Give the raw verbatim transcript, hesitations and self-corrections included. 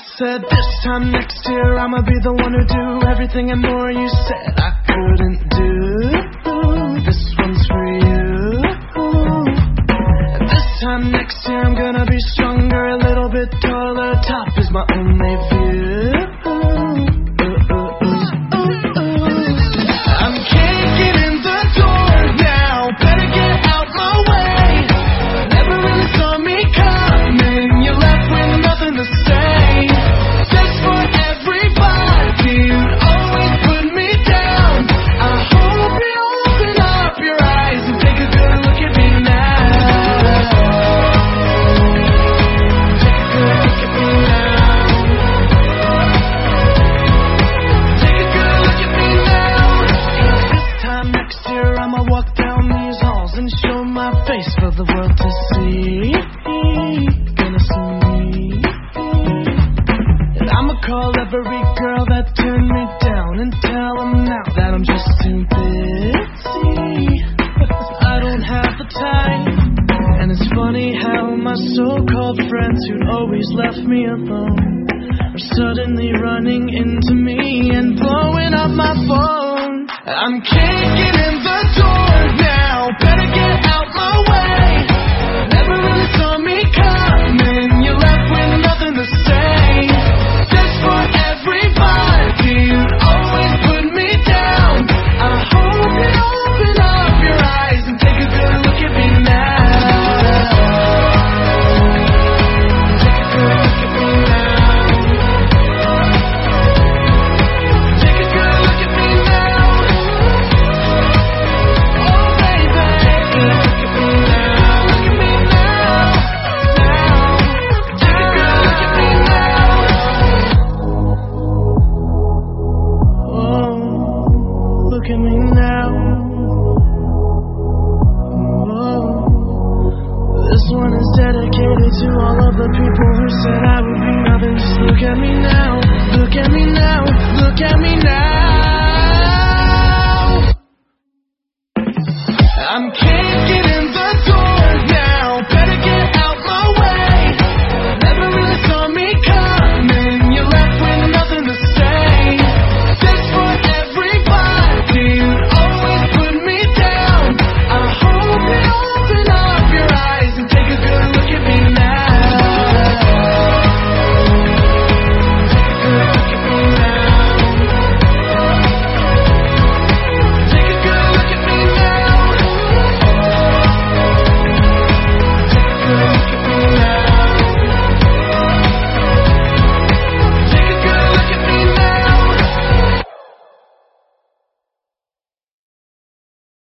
said this time next year I'ma be the one who do everything and more you said I couldn't do. This one's for you. This time next year I'm gonna be stronger, a little bit taller, top is my only view. I'm kicking in the door now, better get out my way. Never really saw me coming, you left with nothing to say. Just for everybody, you'd always put me down. I hope you open up your eyes and take a good look at me now. Take a good look at me now. Take a good look at me now. This time next year I'ma walk down these halls and show my face for the world to see. Gonna see me. And I'ma call every girl that turned me down and tell them now that I'm just too busy. I don't have the time. And it's funny how my so-called friends who'd always left me alone are suddenly running into me and blowing up my phone. I'm kicking in the door now, better get out my way. Never really saw me coming, you left with nothing to say. Just for everybody, you'd always put me down. I hope you open up your eyes and take a good look at me now. Take a good look at me now. Take a good look at me now. Oh baby, take a good look at me now. Look at me now, now. Take a good look at me now. Oh, look at me now.